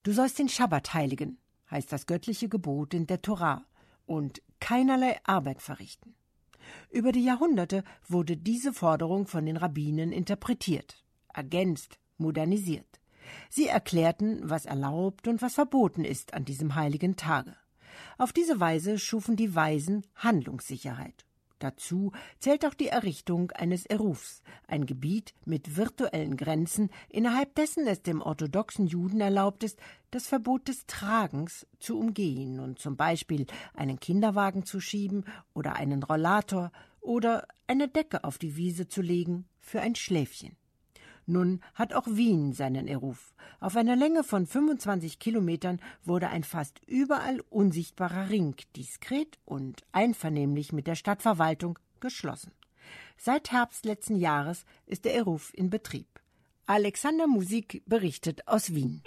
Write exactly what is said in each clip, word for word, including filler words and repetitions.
Du sollst den Schabbat heiligen, heißt das göttliche Gebot in der Tora, und keinerlei Arbeit verrichten. Über die Jahrhunderte wurde diese Forderung von den Rabbinen interpretiert, ergänzt, modernisiert. Sie erklärten, was erlaubt und was verboten ist an diesem heiligen Tage. Auf diese Weise schufen die Weisen Handlungssicherheit. Dazu zählt auch die Errichtung eines Erufs, ein Gebiet mit virtuellen Grenzen, innerhalb dessen es dem orthodoxen Juden erlaubt ist, das Verbot des Tragens zu umgehen und zum Beispiel einen Kinderwagen zu schieben oder einen Rollator oder eine Decke auf die Wiese zu legen für ein Schläfchen. Nun hat auch Wien seinen Eruf. Auf einer Länge von fünfundzwanzig Kilometern wurde ein fast überall unsichtbarer Ring diskret und einvernehmlich mit der Stadtverwaltung geschlossen. Seit Herbst letzten Jahres ist der Eruf in Betrieb. Alexander Musik berichtet aus Wien.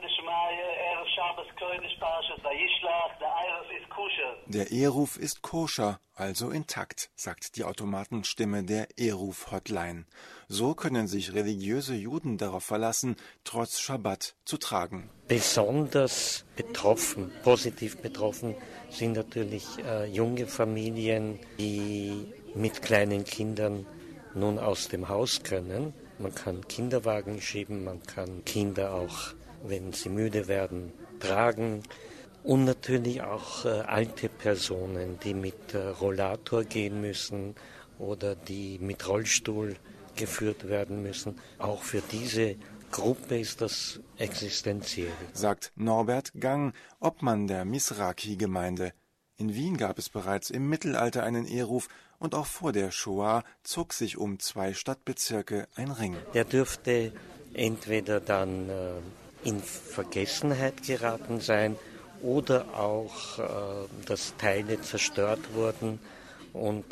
Der Eruf ist koscher, also intakt, sagt die Automatenstimme der Eruf-Hotline. So können sich religiöse Juden darauf verlassen, trotz Schabbat zu tragen. Besonders betroffen, positiv betroffen sind natürlich äh, junge Familien, die mit kleinen Kindern nun aus dem Haus können. Man kann Kinderwagen schieben, man kann Kinder auch, wenn sie müde werden, tragen. Und natürlich auch äh, alte Personen, die mit äh, Rollator gehen müssen oder die mit Rollstuhl geführt werden müssen. Auch für diese Gruppe ist das existenziell. Sagt Norbert Gang, Obmann der Misraki-Gemeinde. In Wien gab es bereits im Mittelalter einen Eruf und auch vor der Shoah zog sich um zwei Stadtbezirke ein Ring. Der dürfte entweder dann äh, in Vergessenheit geraten sein oder auch, äh, dass Teile zerstört wurden und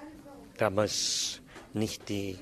damals nicht die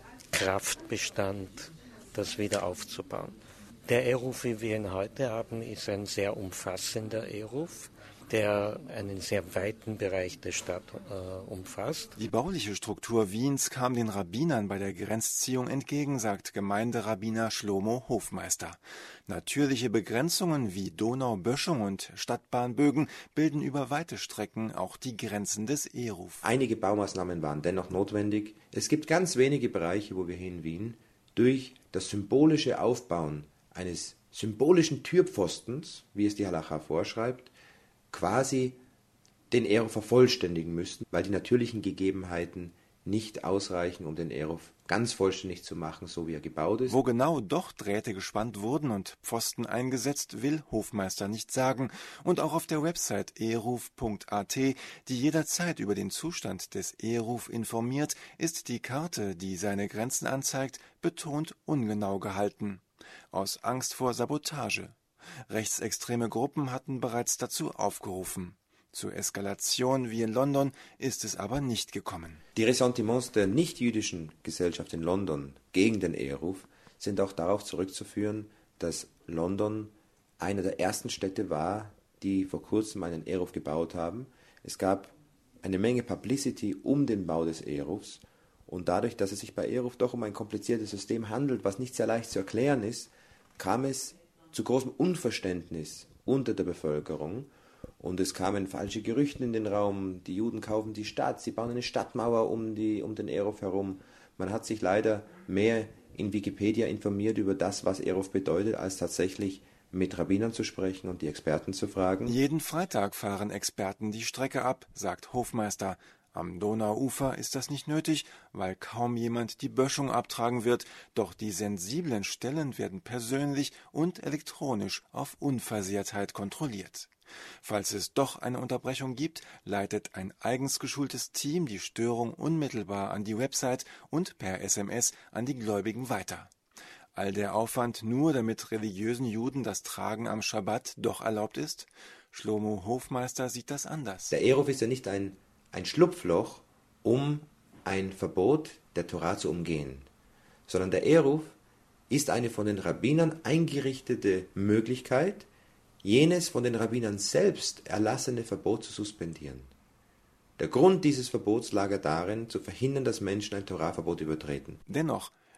Kraft bestand, das wieder aufzubauen. Der Eruf, wie wir ihn heute haben, ist ein sehr umfassender Eruf, der einen sehr weiten Bereich der Stadt äh, umfasst. Die bauliche Struktur Wiens kam den Rabbinern bei der Grenzziehung entgegen, sagt Gemeinderabbiner Shlomo Hofmeister. Natürliche Begrenzungen wie Donauböschung und Stadtbahnbögen bilden über weite Strecken auch die Grenzen des Eruf. Einige Baumaßnahmen waren dennoch notwendig. Es gibt ganz wenige Bereiche, wo wir hier in Wien durch das symbolische Aufbauen eines symbolischen Türpfostens, wie es die Halacha vorschreibt, quasi den Eruf vervollständigen müssen, weil die natürlichen Gegebenheiten nicht ausreichen, um den Eruf ganz vollständig zu machen, so wie er gebaut ist. Wo genau doch Drähte gespannt wurden und Pfosten eingesetzt, will Hofmeister nicht sagen. Und auch auf der Website eruf punkt at, die jederzeit über den Zustand des Eruf informiert, ist die Karte, die seine Grenzen anzeigt, betont ungenau gehalten. Aus Angst vor Sabotage. Rechtsextreme Gruppen hatten bereits dazu aufgerufen. Zur Eskalation wie in London ist es aber nicht gekommen. Die Ressentiments der nicht-jüdischen Gesellschaft in London gegen den Eruf sind auch darauf zurückzuführen, dass London eine der ersten Städte war, die vor kurzem einen Eruf gebaut haben. Es gab eine Menge Publicity um den Bau des Erufs und dadurch, dass es sich bei Eruf doch um ein kompliziertes System handelt, was nicht sehr leicht zu erklären ist, kam es zu großem Unverständnis unter der Bevölkerung und es kamen falsche Gerüchte in den Raum, die Juden kaufen die Stadt, sie bauen eine Stadtmauer um, die, um den Eruf herum. Man hat sich leider mehr in Wikipedia informiert über das, was Eruf bedeutet, als tatsächlich mit Rabbinern zu sprechen und die Experten zu fragen. Jeden Freitag fahren Experten die Strecke ab, sagt Hofmeister. Am Donauufer ist das nicht nötig, weil kaum jemand die Böschung abtragen wird, doch die sensiblen Stellen werden persönlich und elektronisch auf Unversehrtheit kontrolliert. Falls es doch eine Unterbrechung gibt, leitet ein eigens geschultes Team die Störung unmittelbar an die Website und per S M S an die Gläubigen weiter. All der Aufwand nur, damit religiösen Juden das Tragen am Schabbat doch erlaubt ist? Shlomo Hofmeister sieht das anders. Der Eruf ist ja nicht ein ein Schlupfloch, um ein Verbot der Tora zu umgehen, sondern der Eruf ist eine von den Rabbinern eingerichtete Möglichkeit, jenes von den Rabbinern selbst erlassene Verbot zu suspendieren. Der Grund dieses Verbots lag darin, zu verhindern, dass Menschen ein Toraverbot übertreten. Dennoch,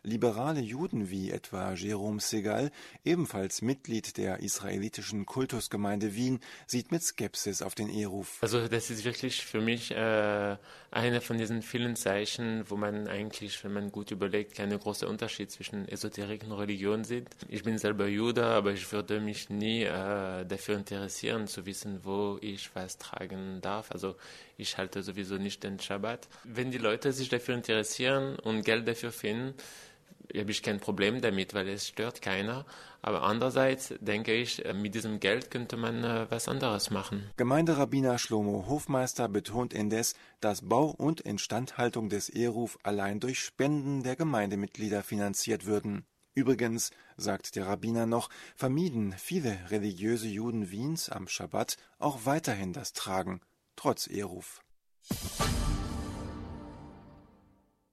Liberale Juden wie etwa Jerome Segal, ebenfalls Mitglied der israelitischen Kultusgemeinde Wien, sieht mit Skepsis auf den Eheruf. Also das ist wirklich für mich äh, eine von diesen vielen Zeichen, wo man eigentlich, wenn man gut überlegt, keinen großen Unterschied zwischen Esoterik und Religion sieht. Ich bin selber Jude, aber ich würde mich nie äh, dafür interessieren, zu wissen, wo ich was tragen darf. Also ich halte sowieso nicht den Schabbat. Wenn die Leute sich dafür interessieren und Geld dafür finden, habe ich kein Problem damit, weil es stört keiner. Aber andererseits denke ich, mit diesem Geld könnte man äh, was anderes machen. Gemeinderabbiner Shlomo Hofmeister betont indes, dass Bau und Instandhaltung des Eheruf allein durch Spenden der Gemeindemitglieder finanziert würden. Übrigens, sagt der Rabbiner noch, vermieden viele religiöse Juden Wiens am Schabbat auch weiterhin das Tragen, trotz Eheruf.